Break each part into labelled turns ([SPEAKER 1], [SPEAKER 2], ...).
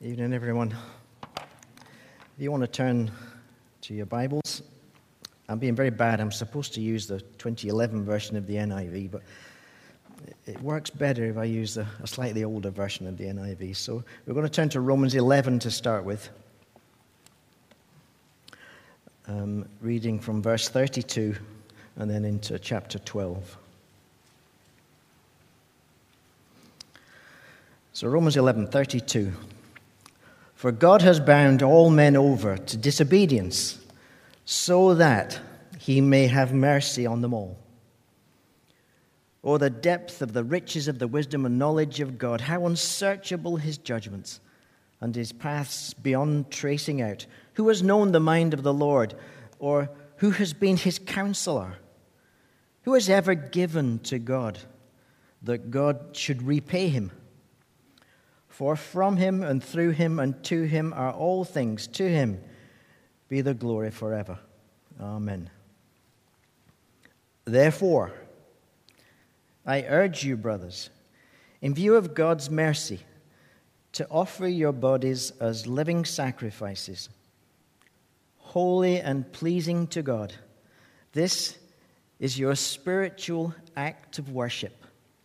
[SPEAKER 1] Evening, everyone. If you want to turn to your Bibles, I'm being very bad. I'm supposed to use the 2011 version of the NIV, but it works better if I use a slightly older version of the NIV. So we're going to turn to Romans 11 to start with, reading from verse 32 and then into chapter 12. So Romans 11:32. For God has bound all men over to disobedience, so that he may have mercy on them all. Oh, the depth of the riches of the wisdom and knowledge of God, how unsearchable his judgments, and his paths beyond tracing out. Who has known the mind of the Lord, or who has been his counselor? Who has ever given to God, that God should repay him? For from him and through him and to him are all things. To him be the glory forever. Amen. Therefore, I urge you, brothers, in view of God's mercy, to offer your bodies as living sacrifices, holy and pleasing to God. This is your spiritual act of worship.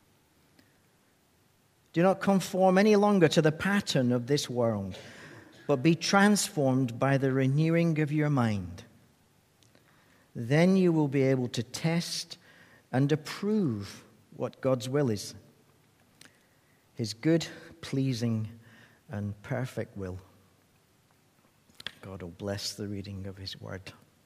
[SPEAKER 1] Do not conform any longer to the pattern of this world, but be transformed by the renewing of your mind. Then you will be able to test and approve what God's will is, his good, pleasing, and perfect will. God will bless the reading of his word.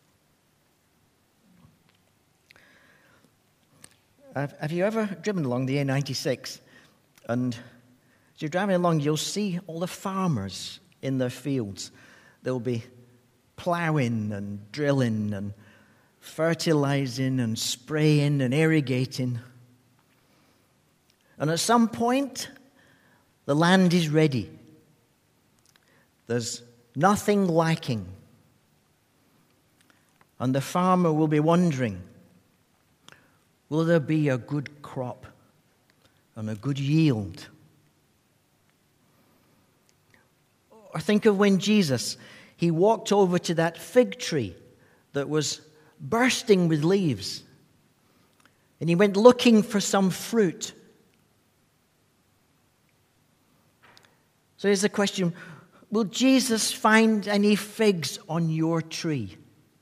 [SPEAKER 1] Have you ever driven along the A96? And as you're driving along, you'll see all the farmers in their fields. They'll be plowing and drilling and fertilizing and spraying and irrigating. And at some point, the land is ready. There's nothing lacking. And the farmer will be wondering, will there be a good crop and a good yield? Or think of when Jesus, he walked over to that fig tree that was bursting with leaves, and he went looking for some fruit. So here's the question: will Jesus find any figs on your tree?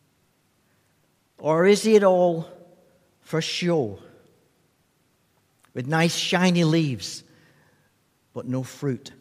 [SPEAKER 1] Or is it all for show, with nice shiny leaves, but no fruit?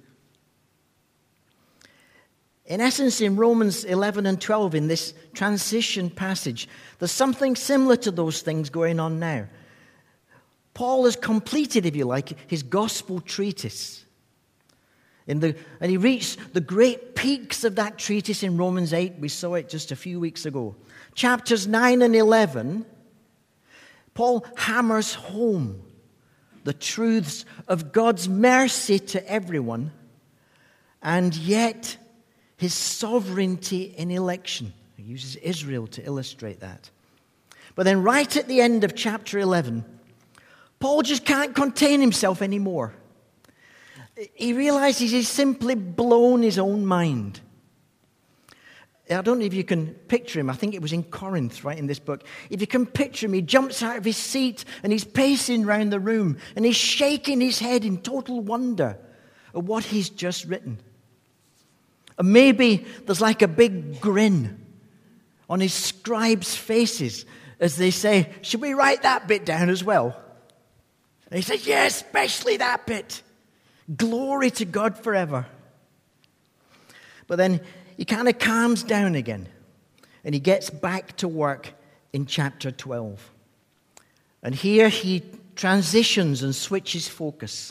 [SPEAKER 1] In essence, in Romans 11 and 12, in this transition passage, there's something similar to those things going on now. Paul has completed, if you like, his gospel treatise. And he reached the great peaks of that treatise in Romans 8. We saw it just a few weeks ago. Chapters 9 and 11, Paul hammers home the truths of God's mercy to everyone, and yet his sovereignty in election. He uses Israel to illustrate that. But then right at the end of chapter 11, Paul just can't contain himself anymore. He realizes he's simply blown his own mind. I don't know if you can picture him. I think it was in Corinth, right, in this book. If you can picture him, he jumps out of his seat and he's pacing around the room and he's shaking his head in total wonder at what he's just written. And maybe there's like a big grin on his scribes' faces as they say, should we write that bit down as well? And he says, yeah, especially that bit. Glory to God forever. But then he kind of calms down again, and he gets back to work in chapter 12. And here he transitions and switches focus.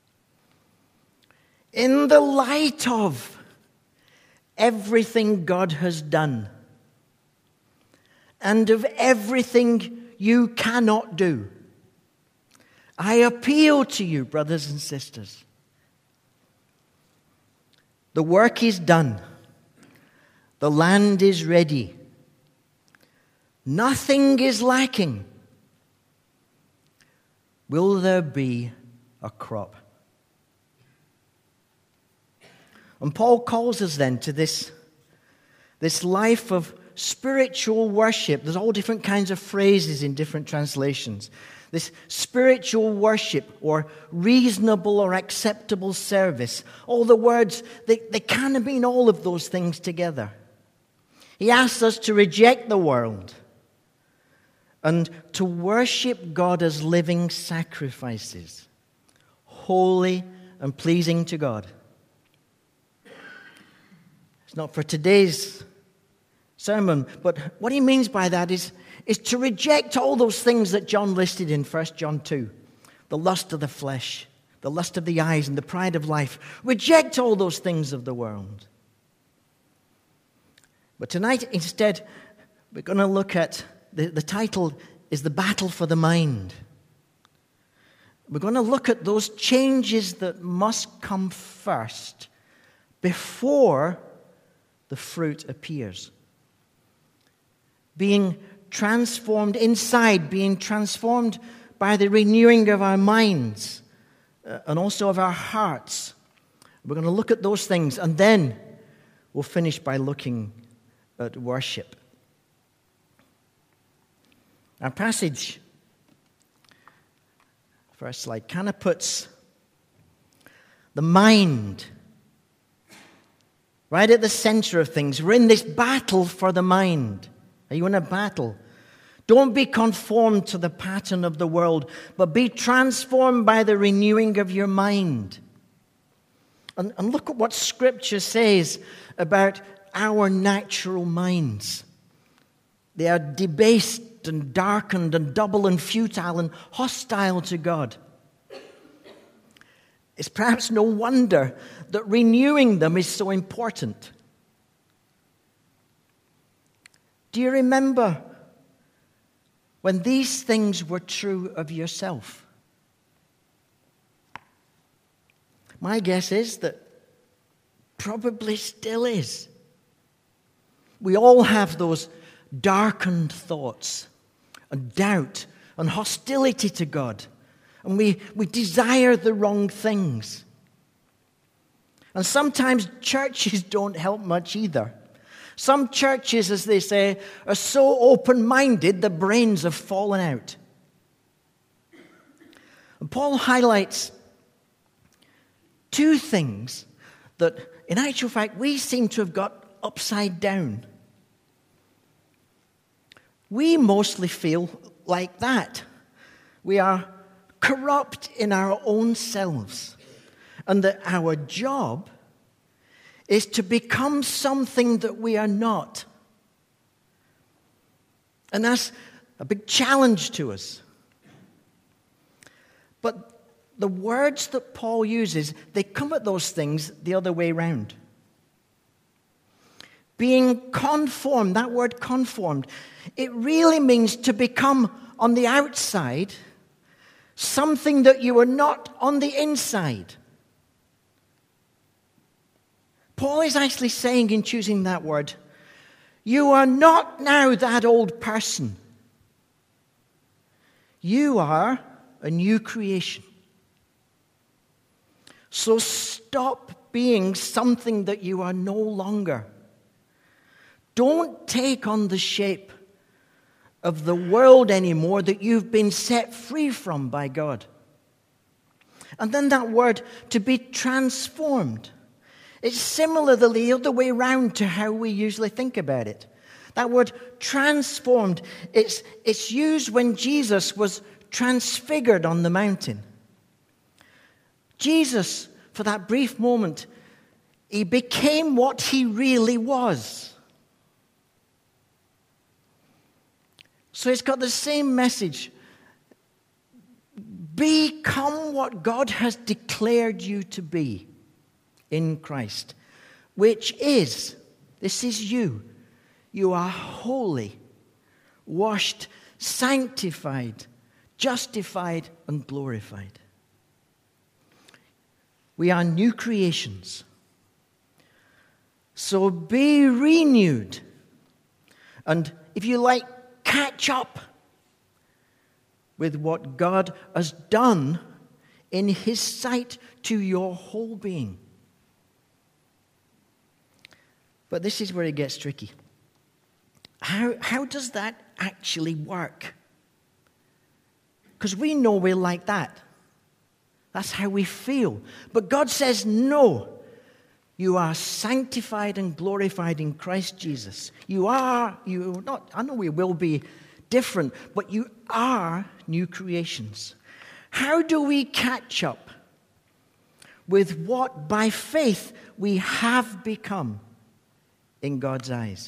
[SPEAKER 1] In the light of everything God has done, and of everything you cannot do, I appeal to you, brothers and sisters. The work is done. The land is ready. Nothing is lacking. Will there be a crop? And Paul calls us then to this life of spiritual worship. There's all different kinds of phrases in different translations. This spiritual worship or reasonable or acceptable service. All the words, they kind of mean all of those things together. He asks us to reject the world and to worship God as living sacrifices, holy and pleasing to God. It's not for today's sermon, but what he means by that is to reject all those things that John listed in 1 John 2. The lust of the flesh, the lust of the eyes, and the pride of life. Reject all those things of the world. But tonight, instead, we're going to look at, the title is The Battle for the Mind. We're going to look at those changes that must come first before the fruit appears. Being transformed inside, being transformed by the renewing of our minds and also of our hearts. We're going to look at those things, and then we'll finish by looking at worship. Our passage, first slide, kind of puts the mind right at the center of things. We're in this battle for the mind. Are you in a battle? Don't be conformed to the pattern of the world, but be transformed by the renewing of your mind. And look at what Scripture says about our natural minds. They are debased and darkened and double and futile and hostile to God. It's perhaps no wonder that renewing them is so important. Do you remember when these things were true of yourself? My guess is that probably still is. We all have those darkened thoughts and doubt and hostility to God. And we desire the wrong things. And sometimes churches don't help much either. Some churches, as they say, are so open-minded the brains have fallen out. And Paul highlights two things that, in actual fact, we seem to have got upside down. We mostly feel like that. We are corrupt in our own selves, and that our job is to become something that we are not. And that's a big challenge to us. But the words that Paul uses, they come at those things the other way round. Being conformed, that word conformed, it really means to become on the outside something that you are not on the inside. Paul is actually saying in choosing that word, you are not now that old person. You are a new creation. So stop being something that you are no longer. Don't take on the shape of the world anymore that you've been set free from by God. And then that word, to be transformed. It's similarly the other way around to how we usually think about it. That word transformed, it's used when Jesus was transfigured on the mountain. Jesus, for that brief moment, he became what he really was. So it's got the same message. Become what God has declared you to be in Christ, which is, this is you. You are holy, washed, sanctified, justified, and glorified. We are new creations. So be renewed. And if you like, catch up with what God has done in His sight to your whole being. But this is where it gets tricky. How does that actually work? Because we know we're like that. That's how we feel. But God says, no. You are sanctified and glorified in Christ Jesus. I know we will be different, but you are new creations. How do we catch up with what by faith we have become in God's eyes?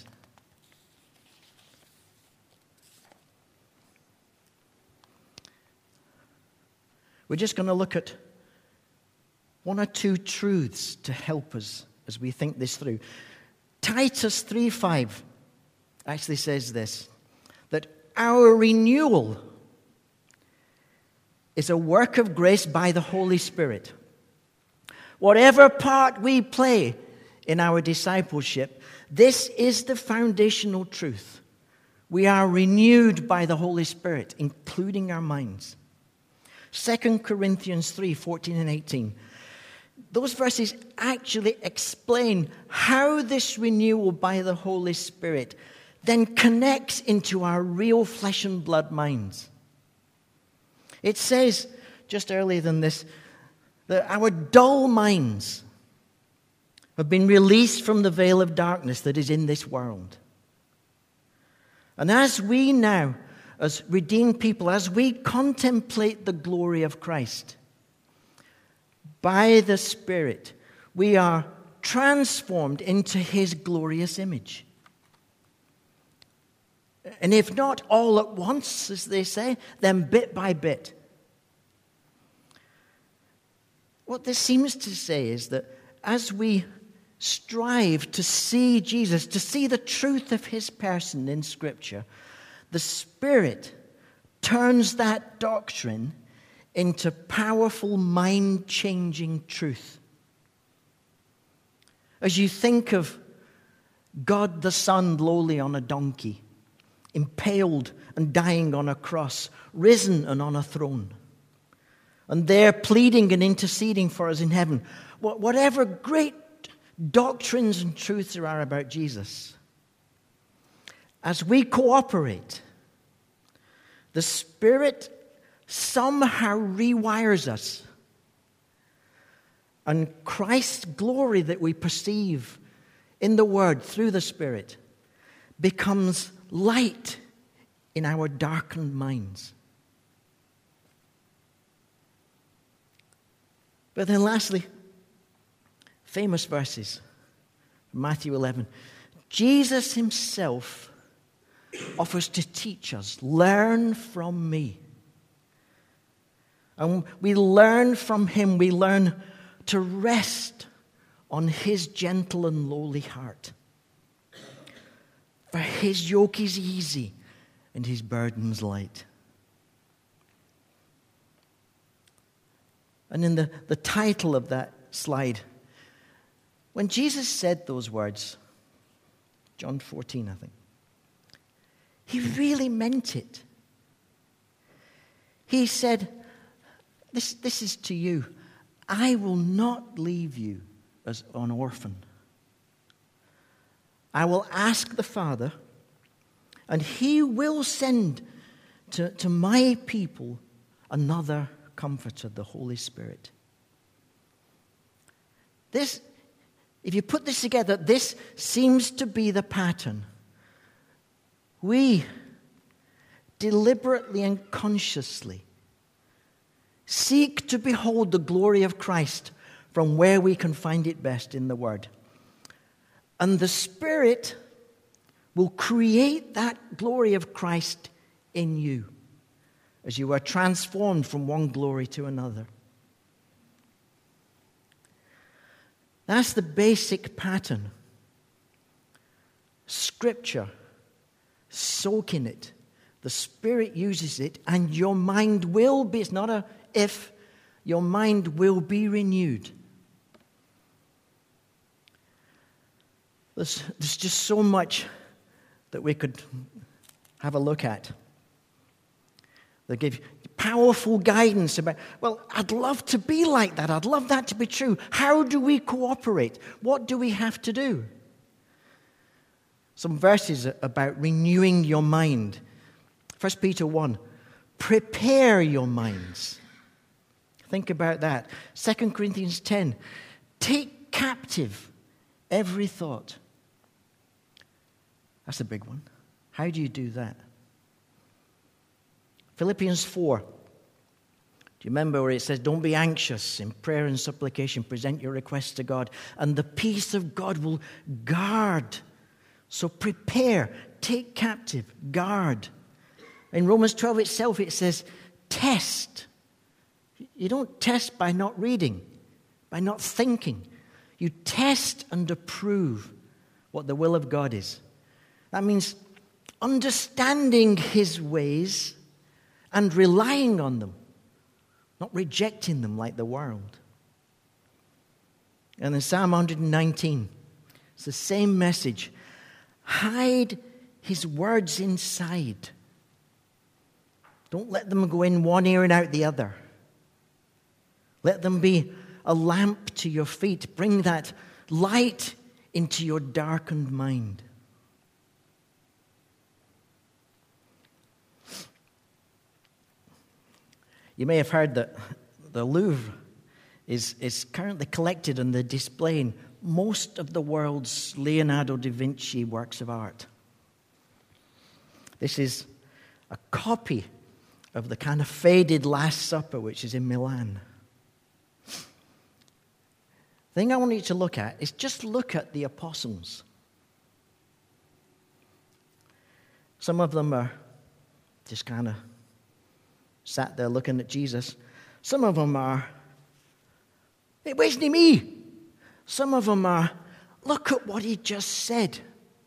[SPEAKER 1] We're just going to look at one or two truths to help us as we think this through. Titus 3:5 actually says this, that our renewal is a work of grace by the Holy Spirit. Whatever part we play in our discipleship, this is the foundational truth. We are renewed by the Holy Spirit, including our minds. 2 Corinthians 3:14 and 18. Those verses actually explain how this renewal by the Holy Spirit then connects into our real flesh and blood minds. It says, just earlier than this, that our dull minds have been released from the veil of darkness that is in this world. And as we now, as redeemed people, as we contemplate the glory of Christ, by the Spirit, we are transformed into His glorious image. And if not all at once, as they say, then bit by bit. What this seems to say is that as we strive to see Jesus, to see the truth of His person in Scripture, the Spirit turns that doctrine into powerful, mind-changing truth. As you think of God the Son lowly on a donkey, impaled and dying on a cross, risen and on a throne, and there pleading and interceding for us in heaven, whatever great doctrines and truths there are about Jesus, as we cooperate, the Spirit somehow rewires us. And Christ's glory that we perceive in the Word through the Spirit becomes light in our darkened minds. But then lastly, famous verses, Matthew 11. Jesus Himself offers to teach us, learn from me. And we learn from Him, we learn to rest on His gentle and lowly heart. For His yoke is easy and His burden's light. And in the title of that slide, when Jesus said those words, John 14, I think, He really meant it. He said, This is to you. I will not leave you as an orphan. I will ask the Father, and He will send to my people another Comforter, the Holy Spirit. This, if you put this together, this seems to be the pattern. We deliberately and consciously seek to behold the glory of Christ from where we can find it best in the Word. And the Spirit will create that glory of Christ in you as you are transformed from one glory to another. That's the basic pattern. Scripture, soak in it. The Spirit uses it, and your mind will be, it's not a if, your mind will be renewed. There's just so much that we could have a look at. They give powerful guidance about, well, I'd love to be like that. I'd love that to be true. How do we cooperate? What do we have to do? Some verses about renewing your mind. 1 Peter 1, prepare your minds. Think about that. 2 Corinthians 10, take captive every thought. That's a big one. How do you do that? Philippians 4. Do you remember where it says, don't be anxious, in prayer and supplication, present your requests to God, and the peace of God will guard. So prepare, take captive, guard. In Romans 12 itself, it says, test. You don't test by not reading, by not thinking. You test and approve what the will of God is. That means understanding his ways and relying on them, not rejecting them like the world. And in Psalm 119, it's the same message. Hide his words inside. Don't let them go in one ear and out the other. Let them be a lamp to your feet. Bring that light into your darkened mind. You may have heard that the Louvre is currently collected and they're displaying most of the world's Leonardo da Vinci works of art. This is a copy of the kind of faded Last Supper, which is in Milan. The thing I want you to look at is just look at the apostles. Some of them are just kind of sat there looking at Jesus. Some of them are, it wasn't me. Some of them are, look at what he just said.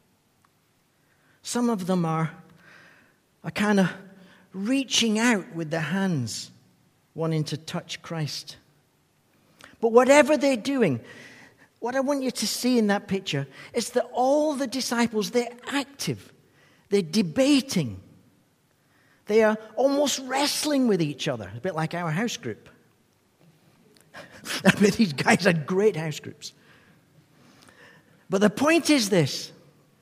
[SPEAKER 1] Some of them are kind of reaching out with their hands, wanting to touch Christ. But whatever they're doing, what I want you to see in that picture is that all the disciples, they're active. They're debating. They are almost wrestling with each other, a bit like our house group. I mean, these guys had great house groups. But the point is this.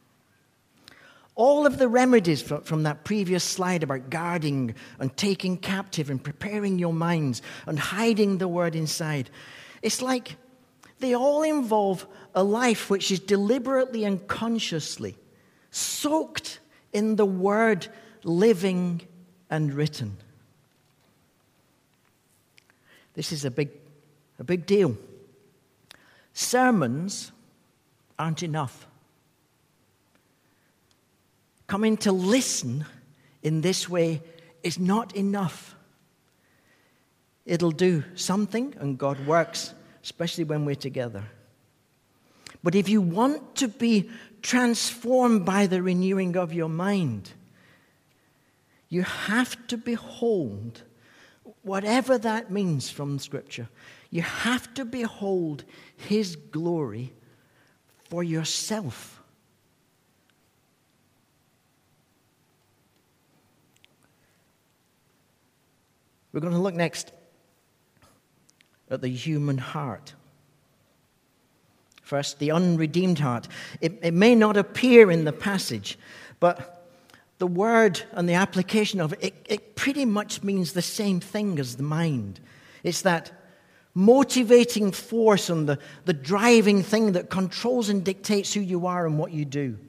[SPEAKER 1] All of the remedies from that previous slide about guarding and taking captive and preparing your minds and hiding the word inside, it's like they all involve a life which is deliberately and consciously soaked in the word living and written. This is a big deal. Sermons aren't enough. Coming to listen in this way is not enough. It'll do something, and God works, especially when we're together. But if you want to be transformed by the renewing of your mind, you have to behold, whatever that means from Scripture, you have to behold his glory for yourself. We're going to look next at the human heart. First, the unredeemed heart. It may not appear in the passage, but the word and the application of it pretty much means the same thing as the mind. It's that motivating force and the driving thing that controls and dictates who you are and what you do.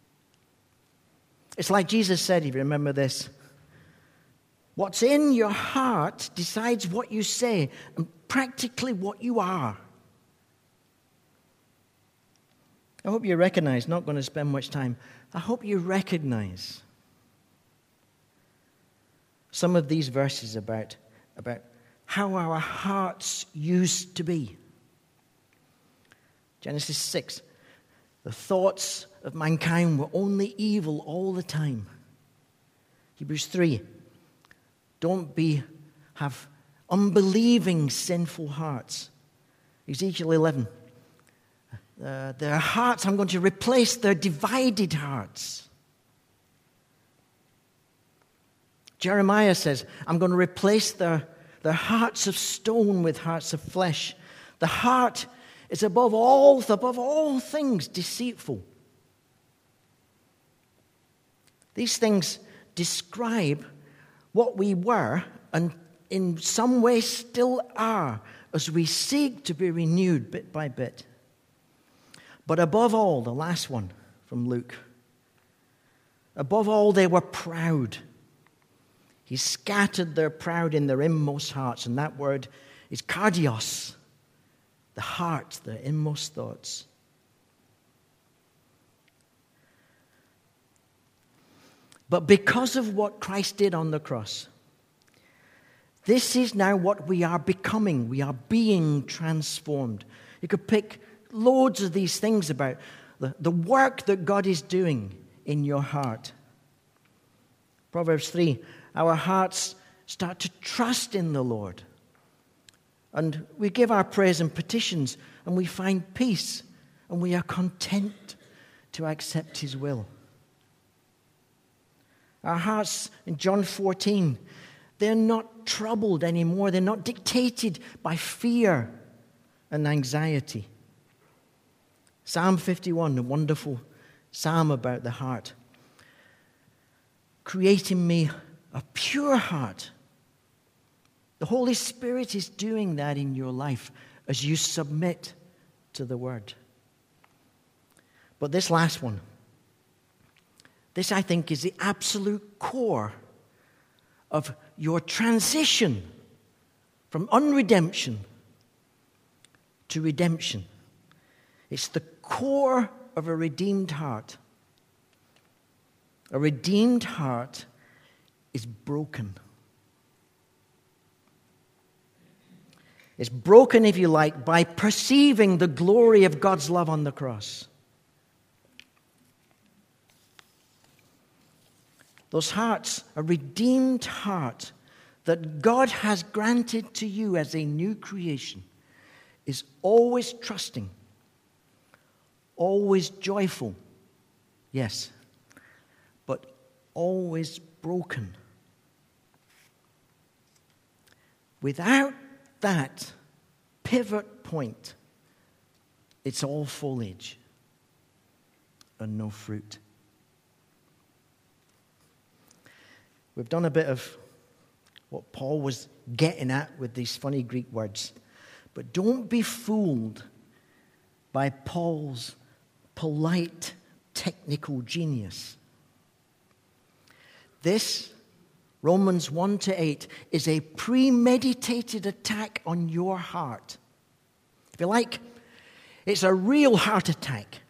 [SPEAKER 1] It's like Jesus said, if you remember this, what's in your heart decides what you say and practically what you are. I hope you recognize, not going to spend much time, I hope you recognize some of these verses about how our hearts used to be. Genesis 6, the thoughts of mankind were only evil all the time. Hebrews 3, don't have unbelieving, sinful hearts. Ezekiel 11, their hearts, I'm going to replace their divided hearts. Jeremiah says, I'm going to replace their hearts of stone with hearts of flesh. The heart is above all things deceitful. These things describe what we were and in some way still are as we seek to be renewed bit by bit. But above all, the last one from Luke, above all, they were proud. He scattered their proud in their inmost hearts, and that word is kardios, the heart, the inmost thoughts. But because of what Christ did on the cross, this is now what we are becoming. We are being transformed. You could pick loads of these things about the work that God is doing in your heart. Proverbs 3, our hearts start to trust in the Lord. And we give our prayers and petitions, and we find peace, and we are content to accept His will. Our hearts, in John 14, they're not troubled anymore. They're not dictated by fear and anxiety. Psalm 51, a wonderful psalm about the heart. Create in me a pure heart. The Holy Spirit is doing that in your life as you submit to the Word. But this last one, this I think is the absolute core of your transition from unredemption to redemption. It's the core of a redeemed heart. A redeemed heart is broken. It's broken, if you like, by perceiving the glory of God's love on the cross. Those hearts, a redeemed heart that God has granted to you as a new creation, is always trusting, always joyful, yes, but always broken. Without that pivot point, it's all foliage and no fruit. We've done a bit of what Paul was getting at with these funny Greek words. But don't be fooled by Paul's polite technical genius. This, Romans 1-8, is a premeditated attack on your heart. If you like, it's a real heart attack.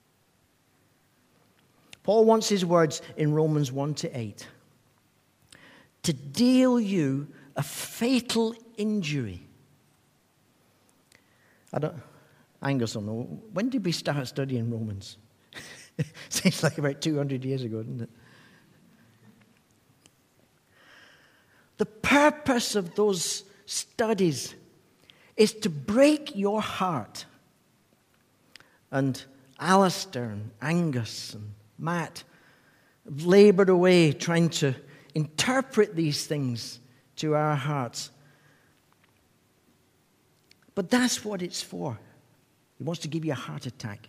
[SPEAKER 1] Paul wants his words in Romans 1-8 to deal you a fatal injury. Angus don't know. When did we start studying Romans? Seems like about 200 years ago, doesn't it? The purpose of those studies is to break your heart. And Alistair and Angus and Matt have labored away trying to interpret these things to our hearts. But that's what it's for. He wants to give you a heart attack.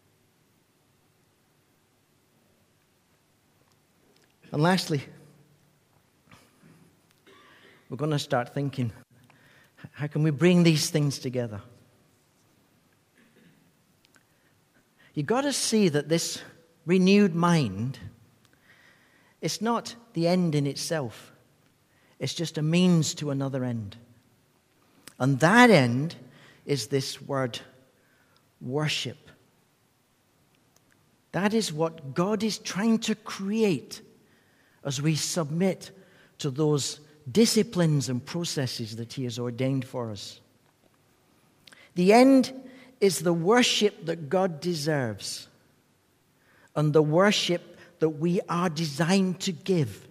[SPEAKER 1] And lastly, we're going to start thinking, how can we bring these things together? You've got to see that this renewed mind, it's not the end in itself. It's just a means to another end. And that end is this word, worship. That is what God is trying to create as we submit to those disciplines and processes that He has ordained for us. The end is the worship that God deserves and the worship that we are designed to give.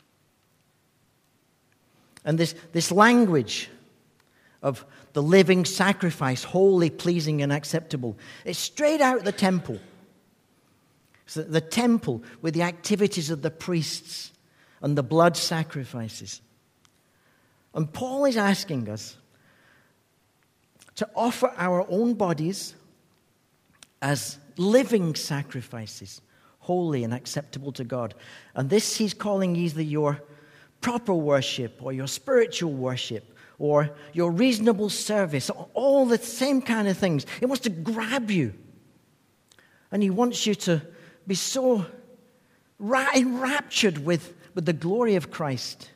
[SPEAKER 1] And this language of the living sacrifice, holy, pleasing, and acceptable, it's straight out of the temple. So the temple with the activities of the priests and the blood sacrifices. And Paul is asking us to offer our own bodies as living sacrifices, holy and acceptable to God. And this he's calling either your proper worship or your spiritual worship or your reasonable service, all the same kind of things. He wants to grab you. And he wants you to be so enraptured with the glory of Christ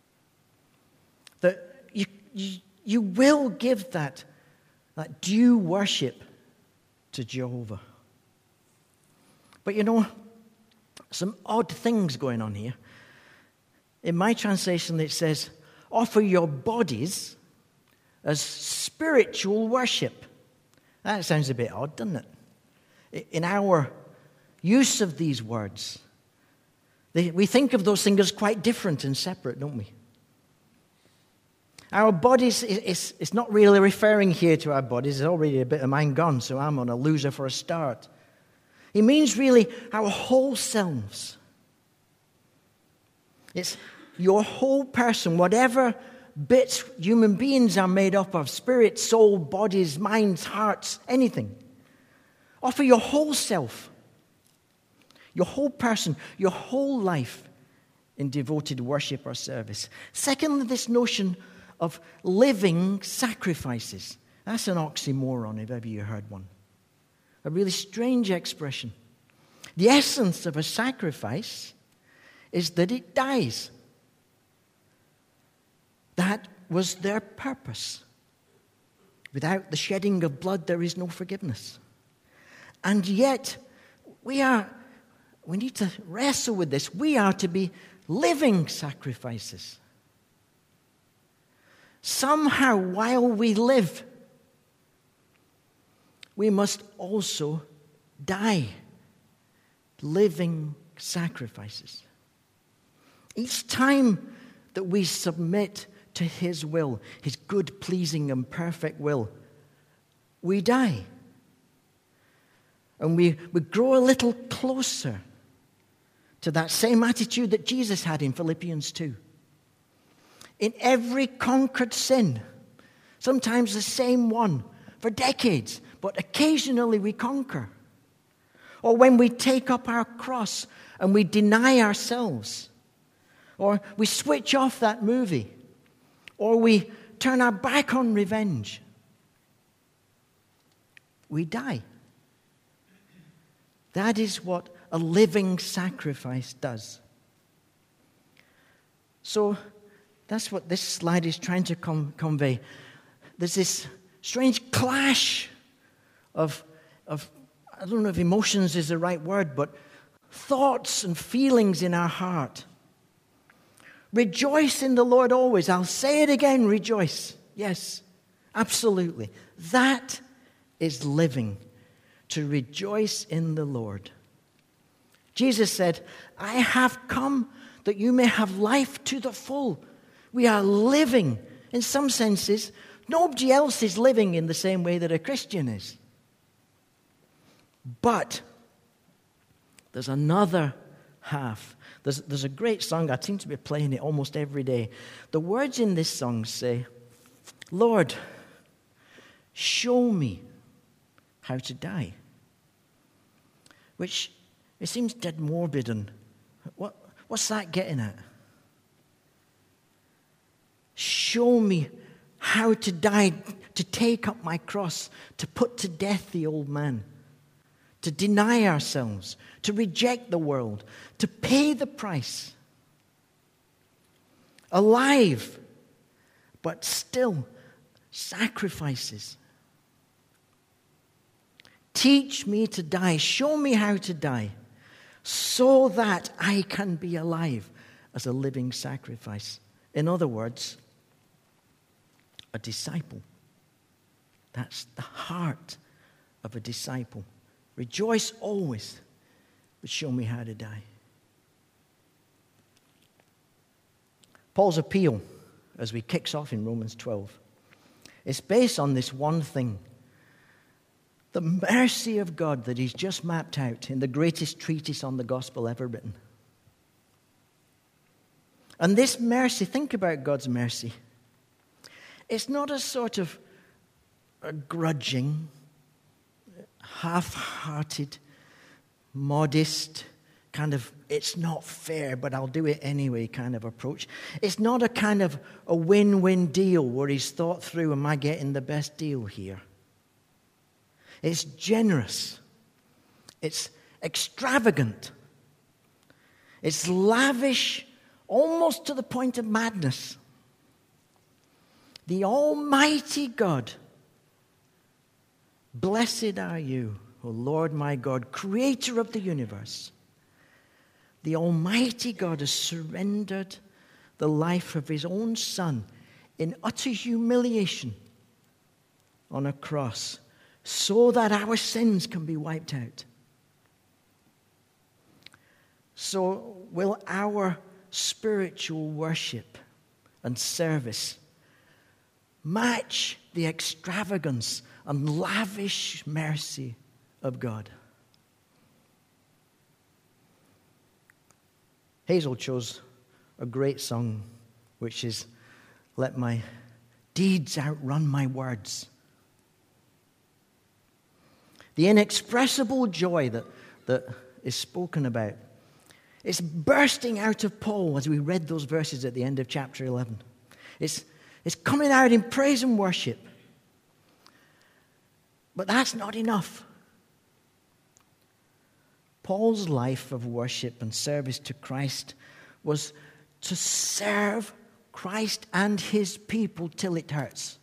[SPEAKER 1] that you will give that due worship to Jehovah. But you know, some odd things going on here. In my translation, it says, offer your bodies as spiritual worship. That sounds a bit odd, doesn't it? In our use of these words, we think of those things as quite different and separate, don't we? Our bodies, it's not really referring here to our bodies. There's already a bit of mine gone, so I'm on a loser for a start. It means really our whole selves. It's your whole person, whatever bits human beings are made up of, spirit, soul, bodies, minds, hearts, anything. Offer your whole self, your whole person, your whole life in devoted worship or service. Secondly, this notion of living sacrifices. That's an oxymoron, if ever you heard one. A really strange expression. The essence of a sacrifice is that it dies. That was their purpose. Without the shedding of blood, there is no forgiveness. And yet, we need to wrestle with this. We are to be living sacrifices. Somehow, while we live, we must also die. Living sacrifices. Each time that we submit to His will, His good, pleasing, and perfect will, we die. And we grow a little closer to that same attitude that Jesus had in Philippians 2. In every conquered sin, sometimes the same one for decades, but occasionally we conquer. Or when we take up our cross and we deny ourselves, or we switch off that movie, or we turn our back on revenge, we die. That is what a living sacrifice does. So that's what this slide is trying to convey. There's this strange clash of I don't know if emotions is the right word, but thoughts and feelings in our heart. Rejoice in the Lord always. I'll say it again, rejoice. Yes, absolutely. That is living, to rejoice in the Lord. Jesus said, I have come that you may have life to the full. We are living. In some senses, nobody else is living in the same way that a Christian is. But there's another half. There's a great song. I seem to be playing it almost every day. The words in this song say, Lord, show me how to die. Which, it seems dead morbid. And what's that getting at? Show me how to die, to take up my cross, to put to death the old man, to deny ourselves, to reject the world, to pay the price. Alive, but still sacrifices. Teach me to die. Show me how to die so that I can be alive as a living sacrifice. In other words, a disciple. That's the heart of a disciple. Rejoice always, but show me how to die. Paul's appeal, as we kicks off in Romans 12, is based on this one thing. The mercy of God that he's just mapped out in the greatest treatise on the gospel ever written. And this mercy, think about God's mercy. It's not a sort of a grudging, half-hearted, modest, kind of, it's not fair, but I'll do it anyway kind of approach. It's not a kind of a win-win deal where he's thought through, am I getting the best deal here? It's generous. It's extravagant. It's lavish, almost to the point of madness. The Almighty God, blessed are you, O Lord my God, creator of the universe. The Almighty God has surrendered the life of his own Son in utter humiliation on a cross so that our sins can be wiped out. So will our spiritual worship and service match the extravagance and lavish mercy of God? Hazel chose a great song, which is, "Let my deeds outrun my words." The inexpressible joy that is spoken about, it's bursting out of Paul as we read those verses at the end of chapter 11. It's coming out in praise and worship. But that's not enough. Paul's life of worship and service to Christ was to serve Christ and his people till it hurts.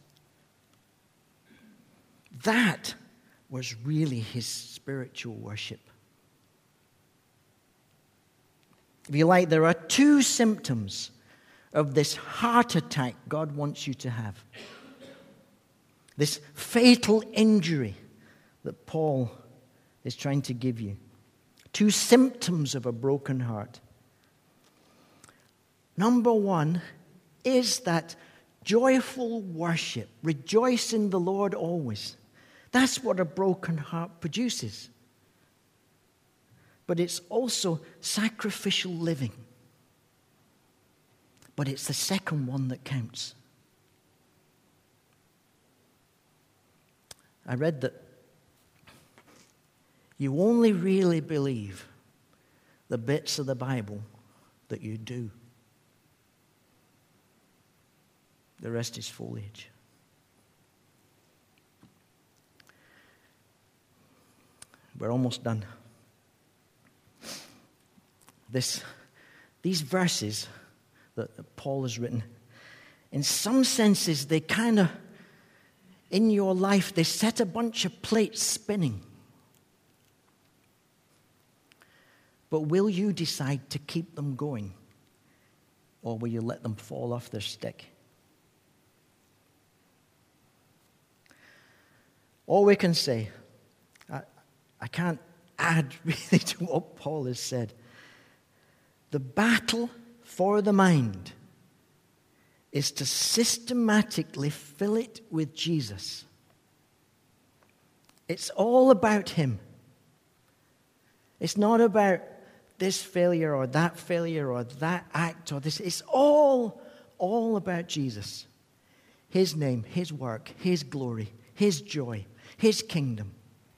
[SPEAKER 1] That was really his spiritual worship. If you like, there are two symptoms of this heart attack God wants you to have. This fatal injury that Paul is trying to give you. Two symptoms of a broken heart. Number one is that joyful worship. Rejoice in the Lord always. That's what a broken heart produces. But it's also sacrificial living. But it's the second one that counts. I read that you only really believe the bits of the Bible that you do. The rest is foliage. We're almost done. These verses that Paul has written, in some senses, they kind of, in your life, they set a bunch of plates spinning. But will you decide to keep them going? Or will you let them fall off their stick? All we can say, I can't add really to what Paul has said. The battle for the mind is to systematically fill it with Jesus. It's all about him. It's not about this failure or that act or this. It's all about Jesus. His name, his work, his glory, his joy, his kingdom.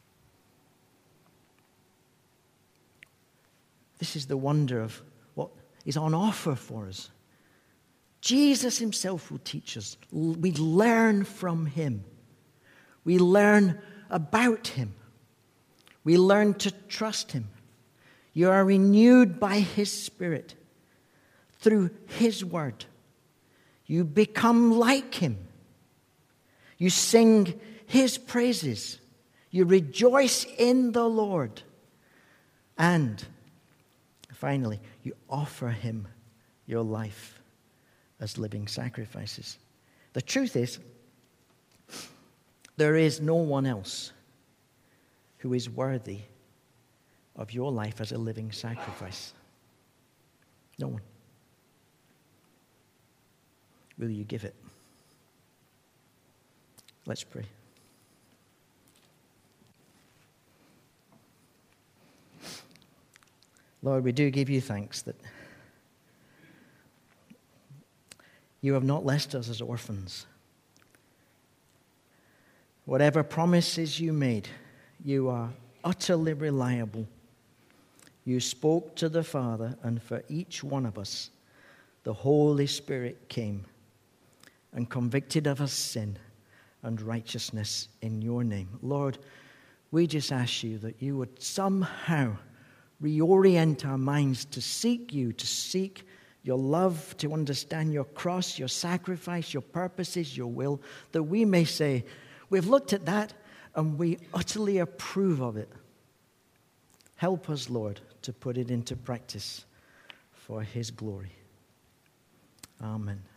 [SPEAKER 1] This is the wonder of what is on offer for us. Jesus himself will teach us. We learn from him. We learn about him. We learn to trust him. You are renewed by his Spirit through his word. You become like him. You sing his praises. You rejoice in the Lord. And finally, you offer him your life as living sacrifices. The truth is, there is no one else who is worthy of your life as a living sacrifice. No one. Will you give it? Let's pray. Lord, we do give you thanks that you have not left us as orphans. Whatever promises you made, you are utterly reliable. You spoke to the Father, and for each one of us, the Holy Spirit came and convicted of our sin and righteousness in your name. Lord, we just ask you that you would somehow reorient our minds to seek you, to seek your love, to understand your cross, your sacrifice, your purposes, your will, that we may say, we've looked at that and we utterly approve of it. Help us, Lord, to put it into practice for his glory. Amen.